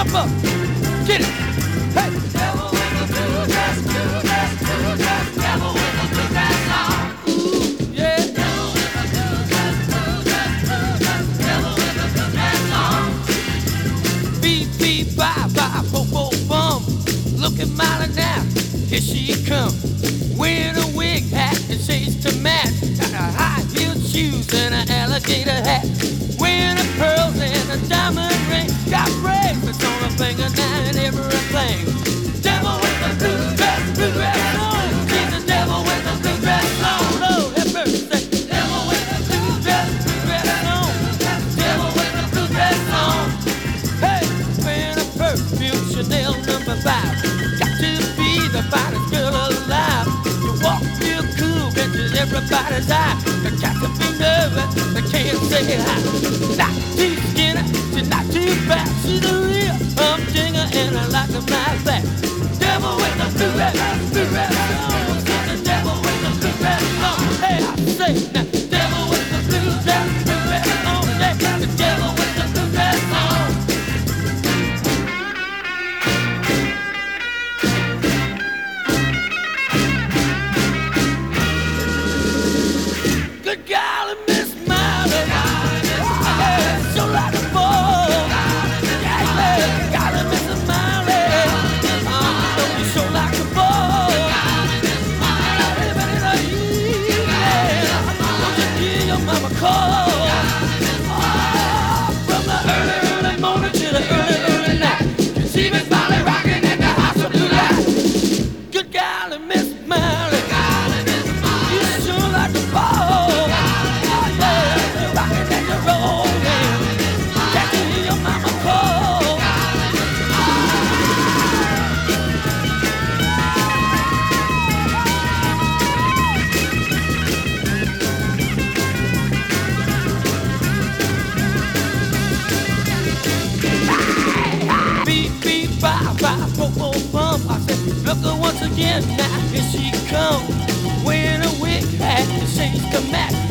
Jump up, get it. Hey. Devil with the blue dress, blue dress, blue dress. Devil with the blue dress on. Ooh, yeah. Devil with the blue dress, blue dress, blue dress. Devil with the blue dress on. Beep, beep, bye, bye, bo, bo, bum. Looking mighty now, here she come. Wearing a wig hat and shades to match. Got a high-heeled shoes and an alligator hat. Wearing her pearls and a diamond ring. Got bracelets on her finger now and everything. Devil with the blue dress on. She's the devil with the blue dress on. Lord have mercy. Devil with the blue dress on. Devil with the blue dress on. Hey, wearing a perfume Chanel number 5. Got to be the finest girl alive. You walk real cool, catches everybody's eye. You got to be nervous, they can't say hi. Not too skinny, she's not too fat. She's a real humdinger and I like her like that. Devil with the blue dress on. She's the devil with the blue dress on. Hey, I say now, devil with the blue dress on. Yeah, the devil with the blue dress on. Good golly, Miss Miley. Yeah, so like a ball. Yeah, golly, Miss Miley. You so like a ball. Everybody know you. Yeah, don't you hear your mama call? From the early, early morning to the early, early night. You see Miss Miley rocking in the house of blue light. Good golly, Miss Miley. You so like a ball. I said, look her once again, now here she comes. Wearing a wig hat and shades to match.